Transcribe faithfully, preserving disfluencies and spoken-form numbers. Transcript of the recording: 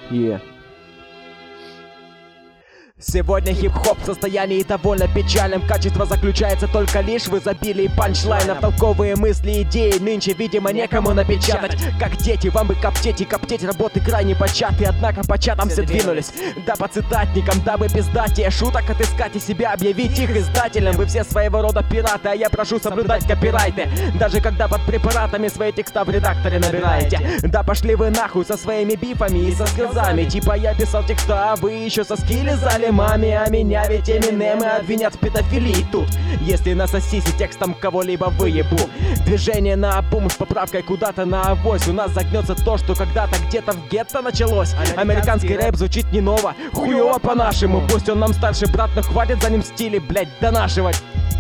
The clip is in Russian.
Yeah. Сегодня хип-хоп в состоянии довольно печальным. Качество заключается только лишь в изобилии панчлайнов. Толковые мысли, идеи нынче, видимо, некому напечатать. Как дети, вам бы коптеть и коптеть, работы крайне початые. Однако по чатам все двинулись, да по цитатникам, дабы без датия шуток отыскать и себя объявить их издателем. Вы все своего рода пираты, а я прошу соблюдать копирайты. Даже когда под препаратами свои текста в редакторе набираете. Да пошли вы нахуй со своими бифами и со сказами. Типа я писал текста, а вы еще соски лизали маме, а меня ведь Эминемы обвинят в педофилии тут. Если насосись и текстом кого-либо выебу. Движение на бум с поправкой куда-то на авось. У нас загнется то, что когда-то где-то в гетто началось. Американский рэп звучит не ново, хуёво по-нашему. Пусть он нам старший брат, но хватит за ним в стиле, блять, донашивать.